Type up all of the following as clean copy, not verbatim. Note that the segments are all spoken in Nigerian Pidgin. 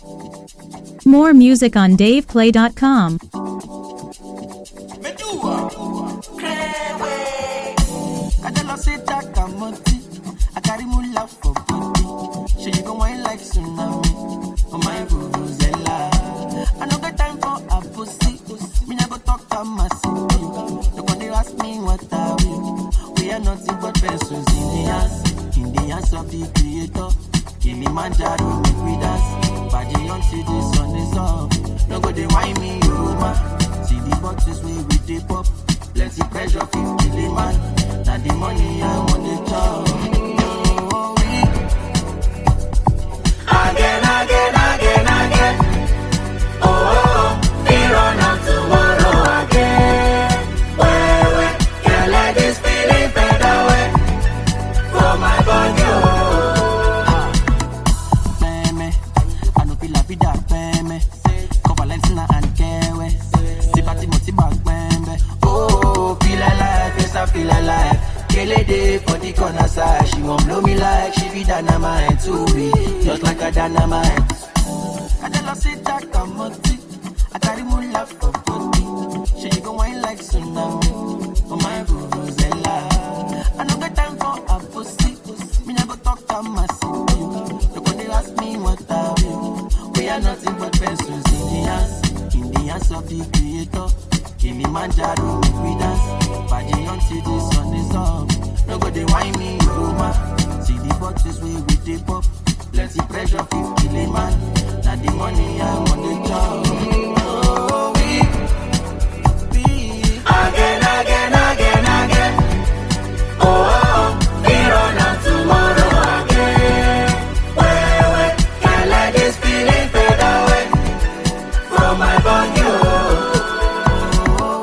More music on DavePlay.com. I carry mula for body. She go wine like tsunami. Oh my vuvuzela. I no got time for a pussy. Me never talk to my city. Nobody ask me what I will. We are nothing but pencils in the hands of the creator. Kilimanjaro make we dance. Party until the sun is up. No go dey whine me, Roma. See the boxes where we dip up. Plenty pressure, 50 man. Now the money I want the job. Again. We run out tomorrow again. Where can't let this feeling fade away from my body. Peme, I know feel like vida peme. Cover Valentina and Kewe. Sipati motiba pembe. Oh, feel alive, yes I feel alive. Kele day for the corner side. She won't blow me like she be dynamite to me. Just like a dynamite. I just sit back and multi. I carry mula for body. She go wine like tsunami. Oh my vuvuzela. I no got time for a pussy. Me never talk to my city. Nobody ask me what I will. We are nothing but pencils in the hands of the creator. Kilimanjaro make we dance. Party until the sun is up. No go dey whine me, Roma. See the boxes where we dip up. Plenty pressure, 50 man. Now the money I want the job. Oh, we again. Oh, we run out tomorrow again. Where can't let this feeling fade away from my body. Oh,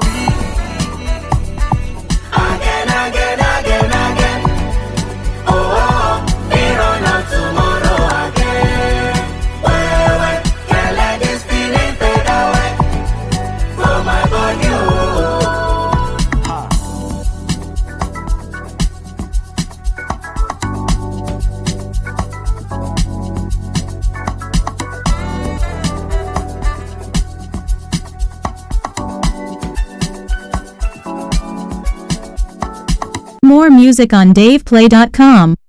again. Oh, we run out tomorrow again. Where can't let this feeling fade away from my body. More music on DavePlay.com.